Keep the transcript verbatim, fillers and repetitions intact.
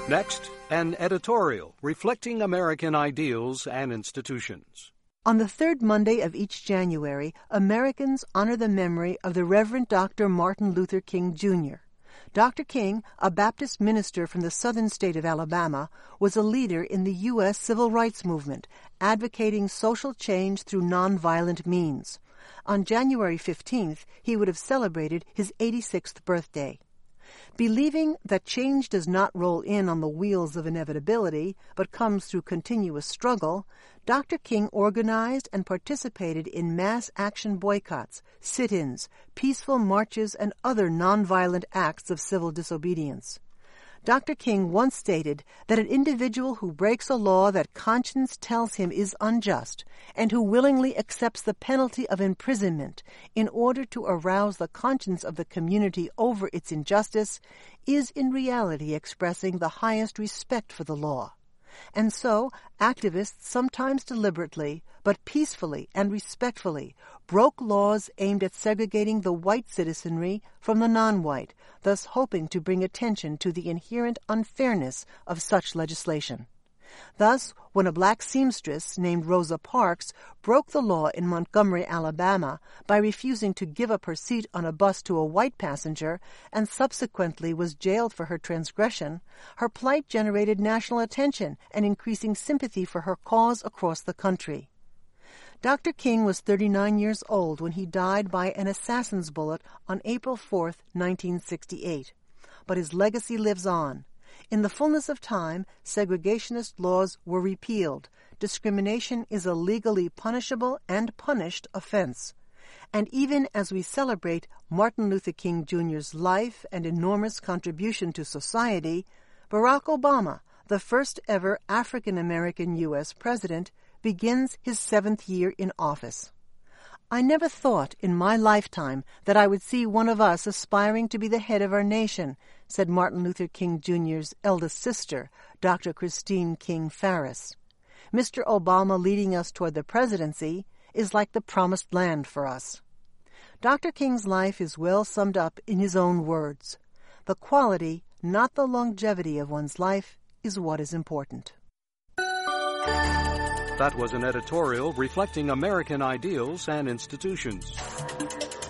Next, an editorial reflecting American ideals and institutions. On the third Monday of each January, Americans honor the memory of the Reverend Doctor Martin Luther King, Junior Doctor King, a Baptist minister from the southern state of Alabama, was a leader in the U S civil rights movement, advocating social change through nonviolent means. On January fifteenth, he would have celebrated his eighty-sixth birthday. Believing that change does not roll in on the wheels of inevitability, but comes through continuous struggle, Doctor King organized and participated in mass action boycotts, sit-ins, peaceful marches, and other nonviolent acts of civil disobedience. Doctor King once stated that an individual who breaks a law that conscience tells him is unjust and who willingly accepts the penalty of imprisonment in order to arouse the conscience of the community over its injustice is in reality expressing the highest respect for the law. And so, activists sometimes deliberately, but peacefully and respectfully, broke laws aimed at segregating the white citizenry from the non-white, thus hoping to bring attention to the inherent unfairness of such legislation. Thus, when a black seamstress named Rosa Parks broke the law in Montgomery, Alabama, by refusing to give up her seat on a bus to a white passenger and subsequently was jailed for her transgression, her plight generated national attention and increasing sympathy for her cause across the country. Doctor King was thirty-nine years old when he died by an assassin's bullet on April fourth, nineteen sixty-eight. But his legacy lives on. In the fullness of time, segregationist laws were repealed. Discrimination is a legally punishable and punished offense. And even as we celebrate Martin Luther King Junior's life and enormous contribution to society, Barack Obama, the first ever African-American U S president, begins his seventh year in office. I never thought in my lifetime that I would see one of us aspiring to be the head of our nation, said Martin Luther King Junior's eldest sister, Doctor Christine King Farris. Mister Obama leading us toward the presidency is like the promised land for us. Doctor King's life is well summed up in his own words. The quality, not the longevity of one's life, is what is important. That was an editorial reflecting American ideals and institutions.